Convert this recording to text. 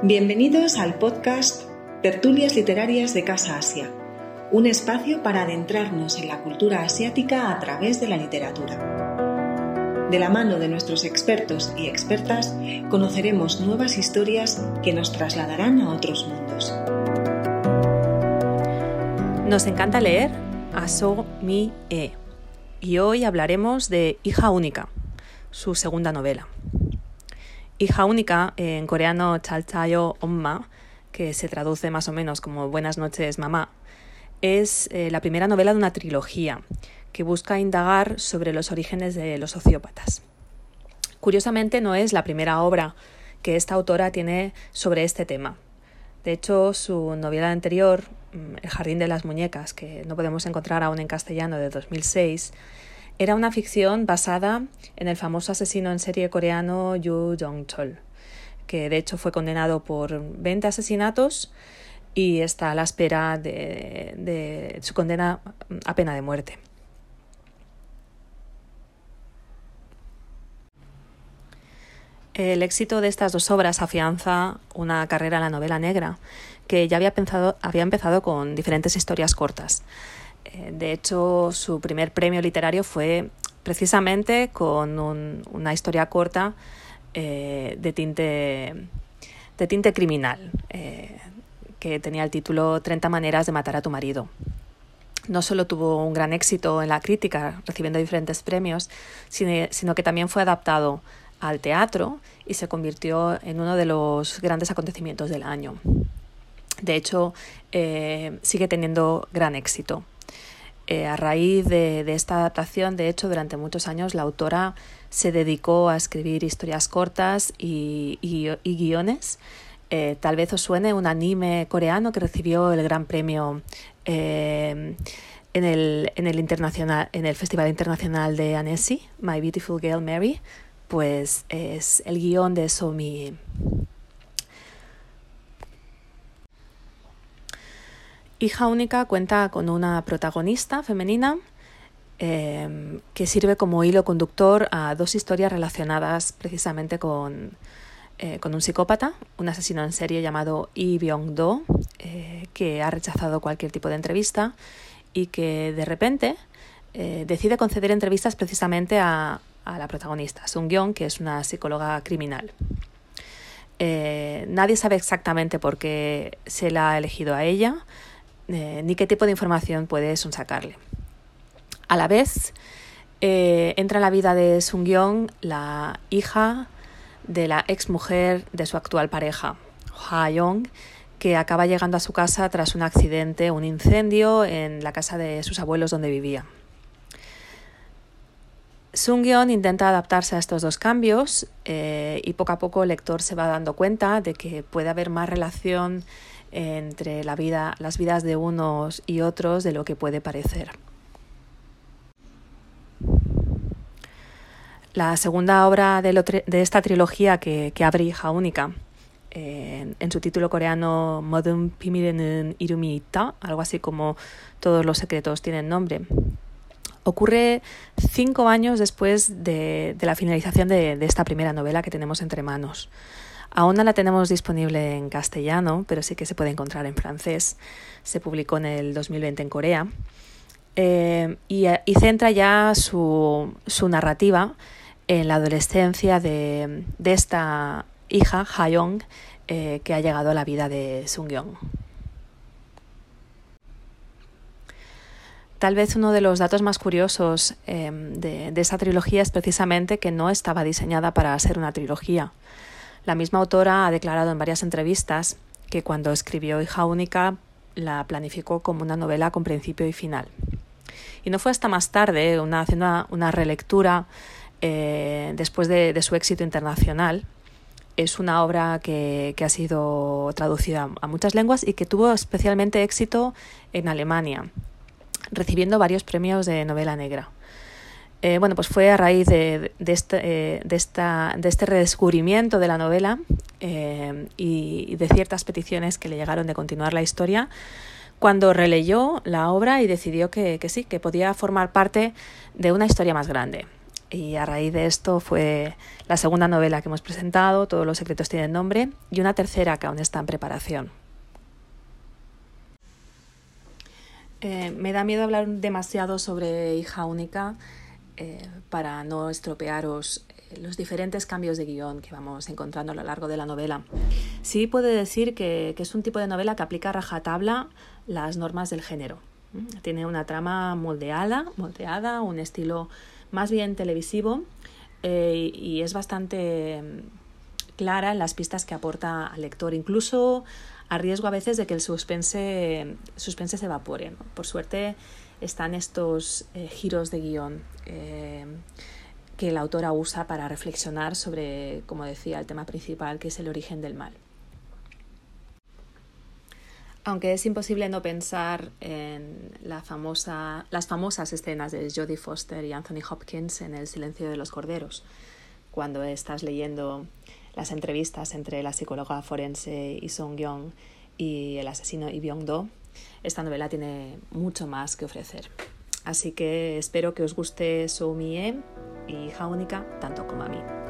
Bienvenidos al podcast Tertulias Literarias de Casa Asia, un espacio para adentrarnos en la cultura asiática a través de la literatura. De la mano de nuestros expertos y expertas, conoceremos nuevas historias que nos trasladarán a otros mundos. Nos encanta leer Aso Mi E, y hoy hablaremos de Hija Única, su segunda novela. Hija Única, en coreano Chalchayo Omma, que se traduce más o menos como Buenas noches, mamá, es la primera novela de una trilogía que busca indagar sobre los orígenes de los sociópatas. Curiosamente, no es la primera obra que esta autora tiene sobre este tema. De hecho, su novela anterior, El jardín de las muñecas, que no podemos encontrar aún en castellano, de 2006, era una ficción basada en el famoso asesino en serie coreano Yoo Jong-chol, que de hecho fue condenado por 20 asesinatos y está a la espera de su condena a pena de muerte. El éxito de estas dos obras afianza una carrera en la novela negra que ya había empezado con diferentes historias cortas. De hecho, su primer premio literario fue precisamente con una historia corta de tinte criminal, que tenía el título 30 maneras de matar a tu marido. No solo tuvo un gran éxito en la crítica, recibiendo diferentes premios, sino que también fue adaptado al teatro y se convirtió en uno de los grandes acontecimientos del año. De hecho, sigue teniendo gran éxito. A raíz de esta adaptación, de hecho, durante muchos años la autora se dedicó a escribir historias cortas y guiones. Tal vez os suene un anime coreano que recibió el gran premio en el Festival Internacional de Annecy, My Beautiful Girl Mary, pues es el guión de Aso Mi. Hija Única cuenta con una protagonista femenina que sirve como hilo conductor a dos historias relacionadas precisamente con un psicópata, un asesino en serie llamado Lee Byung-do, que ha rechazado cualquier tipo de entrevista y que de repente decide conceder entrevistas precisamente a la protagonista, Sung-yeon, que es una psicóloga criminal. Nadie sabe exactamente por qué se la ha elegido a ella, ni qué tipo de información puede sacarle. A la vez, entra en la vida de Sung-yeon la hija de la exmujer de su actual pareja, Ha-young, que acaba llegando a su casa tras un accidente, un incendio en la casa de sus abuelos donde vivía. Sung-yeon intenta adaptarse a estos dos cambios y poco a poco el lector se va dando cuenta de que puede haber más relación entre las vidas de unos y otros de lo que puede parecer. La segunda obra de esta trilogía que abre Hija Única, en su título coreano Modun Pimire는 이름이 있다, algo así como Todos los secretos tienen nombre, ocurre 5 años después de la finalización de esta primera novela que tenemos entre manos. Aún no la tenemos disponible en castellano, pero sí que se puede encontrar en francés. Se publicó en el 2020 en Corea. Y centra ya su narrativa en la adolescencia de esta hija, Ha-young, que ha llegado a la vida de Sung-yeon. Tal vez uno de los datos más curiosos de esta trilogía es precisamente que no estaba diseñada para ser una trilogía. La misma autora ha declarado en varias entrevistas que cuando escribió Hija Única la planificó como una novela con principio y final. Y no fue hasta más tarde, haciendo una relectura después de su éxito internacional. Es una obra que ha sido traducida a muchas lenguas y que tuvo especialmente éxito en Alemania, recibiendo varios premios de novela negra. Pues fue a raíz de este redescubrimiento de la novela y de ciertas peticiones que le llegaron de continuar la historia, cuando releyó la obra y decidió que sí, que podía formar parte de una historia más grande. Y a raíz de esto fue la segunda novela que hemos presentado, Todos los secretos tienen nombre, y una tercera que aún está en preparación. Me da miedo hablar demasiado sobre Hija única para no estropearos los diferentes cambios de guión que vamos encontrando a lo largo de la novela. Sí puedo decir que es un tipo de novela que aplica a rajatabla las normas del género. Tiene una trama moldeada, un estilo más bien televisivo y es bastante clara en las pistas que aporta al lector, incluso a riesgo a veces de que el suspense se evapore, ¿no? Por suerte están estos giros de guión que la autora usa para reflexionar sobre, como decía, el tema principal, que es el origen del mal. Aunque es imposible no pensar en las famosas escenas de Jodie Foster y Anthony Hopkins en El silencio de los corderos, cuando estás leyendo las entrevistas entre la psicóloga forense Lee Sung-young y el asesino Lee Byung-do, esta novela tiene mucho más que ofrecer. Así que espero que os guste Soo Mi-e y Hija única tanto como a mí.